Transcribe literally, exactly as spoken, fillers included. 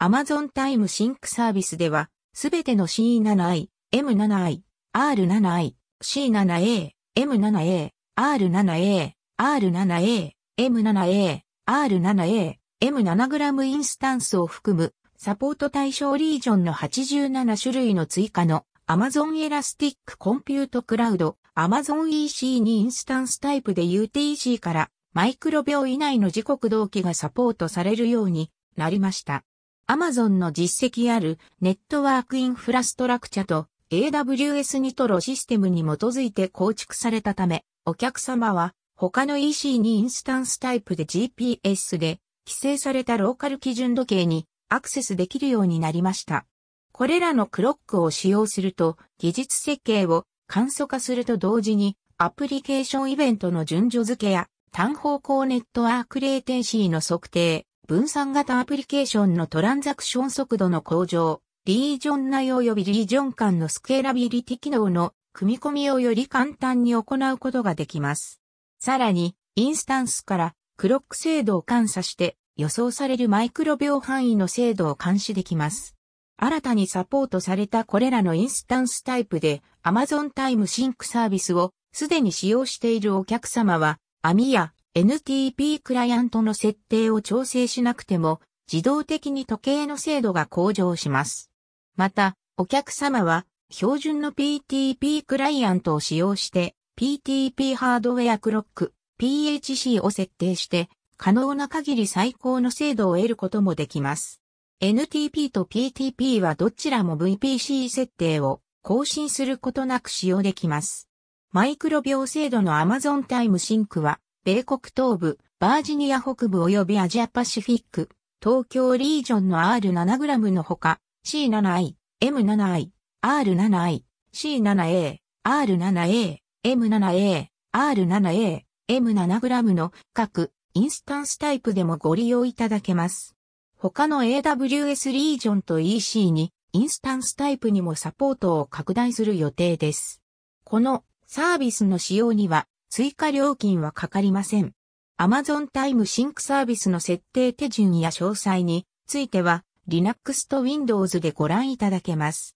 Amazon Time Sync サービスでは、すべての シーセブンアイ、エムセブンアイ、アールセブンアイ、シーセブンエー、エムセブンエー、アールセブンエー、アールセブンエー、エムセブンエー、アールセブンエー、エムセブングラム インスタンスを含むサポート対象リージョンのはちじゅうなな種類の追加の Amazon Elastic Compute Cloud Amazon イーシー にインスタンスタイプで ユーティーシー からマイクロ秒以内の時刻同期がサポートされるようになりました。Amazon の実績あるネットワークインフラストラクチャと エーダブリューエス ニトロシステムに基づいて構築されたため、お客様は他の イーシー にインスタンスタイプで ジーピーエス で規制されたローカル基準時計にアクセスできるようになりました。これらのクロックを使用すると、技術設計を簡素化すると同時に、アプリケーションイベントの順序付けや、単方向ネットワークレイテンシーの測定、分散型アプリケーションのトランザクション速度の向上、リージョン内及びリージョン間のスケーラビリティ機能の組み込みをより簡単に行うことができます。さらに、インスタンスからクロック精度を監査して予想されるマイクロ秒範囲の精度を監視できます。新たにサポートされたこれらのインスタンスタイプで Amazon Time Sync サービスをすでに使用しているお客様は エーエムアイ や エヌティーピー クライアントの設定を調整しなくても自動的に時計の精度が向上します。また、お客様は標準の ピーティーピー クライアントを使用して ピーティーピー ハードウェアクロック ピーエイチシー を設定して可能な限り最高の精度を得ることもできます。エヌティーピー と ピーティーピー はどちらも ブイピーシー 設定を更新することなく使用できます。マイクロ秒精度の Amazon Time Sync は、米国東部、バージニア北部及びアジアパシフィック、東京リージョンの アールセブングラムのほか、シーセブンアイ、エムセブンアイ、アールセブンアイ、シーセブンエー、アールセブンエー、エムセブンエー、アールセブンエー、エムセブングラムの各インスタンスタイプでもご利用いただけます。他の エーダブリューエス リージョンと イーシー にインスタンスタイプにもサポートを拡大する予定です。このサービスの使用には追加料金はかかりません。Amazon Time Sync サービスの設定手順や詳細については Linux と Windows でご覧いただけます。